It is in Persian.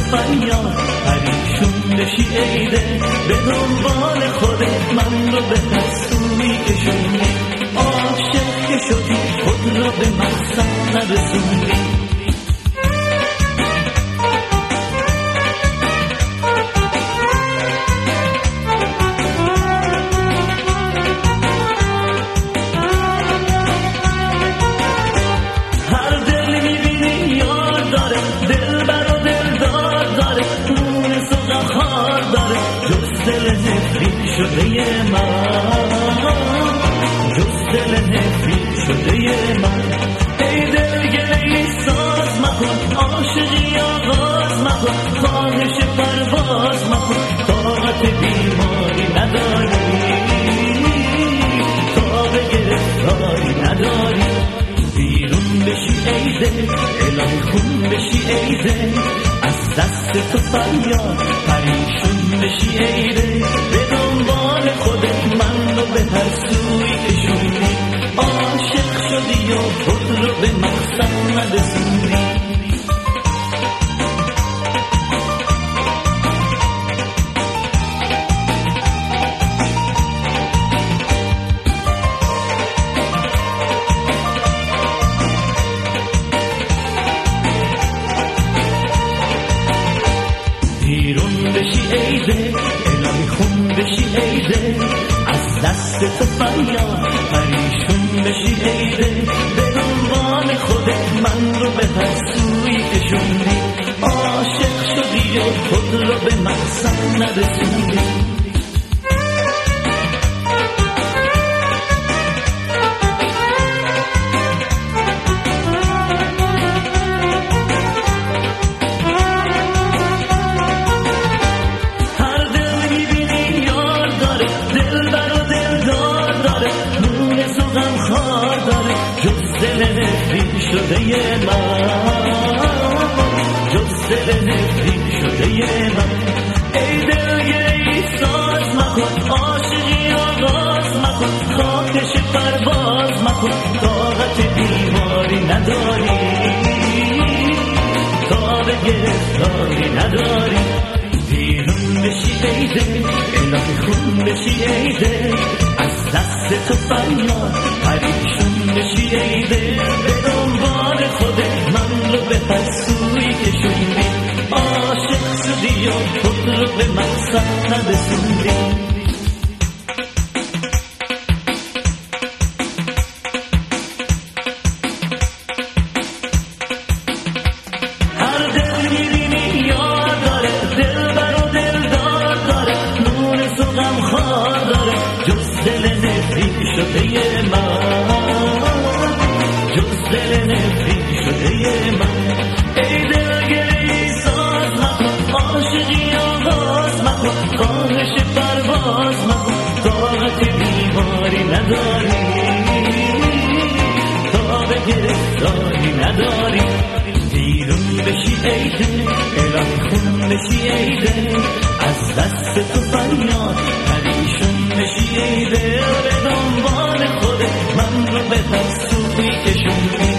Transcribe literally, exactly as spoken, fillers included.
فریاد پریشون بشی ای دل، به دنبال خودت من رو به دستوری کشوندی، عاشق که شدی خود رو به مقصد نرسوندی. شده من جز دل نفرین شده من، ای دل گله ساز مکن، عاشقی آغاز مکن، خواهش پرواز مکن، طاقت بیماری نداری، تاب گرفتاری نداری. بیرون بشی ای دل، الهی خون بشی ای دل، از دست تو فریاد پریشون بشی ای دل، به دنبال خودت من رو به هر سوی کشوندی، عاشق شدی و خود رو به مقصد نرسوندی. بیرون بشی ای دل، الهی خون بشی ای دل، از دست تو فریاد پریشون بشی ای دل، به دنبال خودت من رو به هر سوی کشوندی، عاشق شدی و خود رو به مقصد نرسوندی. شده من جز دل نفرین شده من، ای دلگیری ساز مکن، عاشقی آغاز مکن، خواهش پرواز مکن، طاقت بیماری نداری، تاب گرفتاری نداری. بیرون بشی ای دل، الهی خون بشی ای دل، از دست تو فریاد پریشون بشی ای دل، به دنبال خودت من رو به هر سوی کشوندی، عاشق شدی و خود رو به مقصد نرسوندی. هر دلگیری یاد داره، دلبر و دلدار داره، مونس و غمخوار داره، جز دل نفرین شده من، جز دل نفرین شده من، ای دلگیری ساز مکن، عاشقی آغاز مکن، خواهش پرواز مکن، طاقت بیماری نداری، تاب گرفتاری نداری. بیرون بشی ای دل، الهی خون بشی ای دل، از دست تو فریاد پریشون بشی ای دل، به دنبال خودت من رو به هر سوی کشوندی،